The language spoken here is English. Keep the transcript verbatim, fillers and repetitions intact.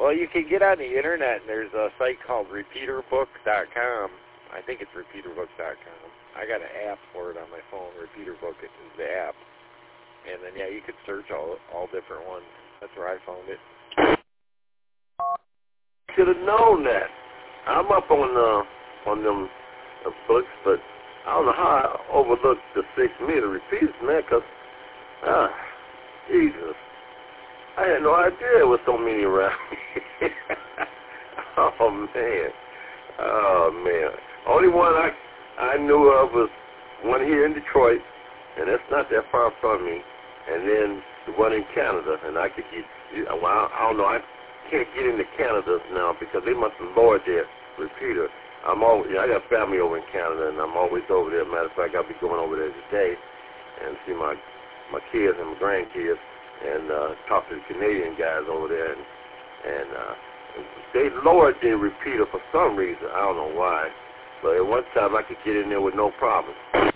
Well, you can get on the internet, and there's a site called repeater book dot com. I think it's repeater book dot com. I got an app for it on my phone. RepeaterBook is the app. And then, yeah, you could search all all different ones. That's where I found it. Should have known that. I'm up on uh, on them uh, books, but I don't know how I overlooked the six meter repeaters, man, because, ah, Jesus. I had no idea there was so many around. Oh, man. Oh, man. Only one I I knew of was one here in Detroit, and that's not that far from me, and then the one in Canada, and I could get, well, I don't know, I can't get into Canada now because they must have lowered their repeater. I'm always, I got family over in Canada, and I'm always over there. Matter of fact, I'll be going over there today and see my my kids and my grandkids and uh, talk to the Canadian guys over there, and, and uh, they lowered their repeater for some reason. I don't know why. But at one time, I could get in there with no problem.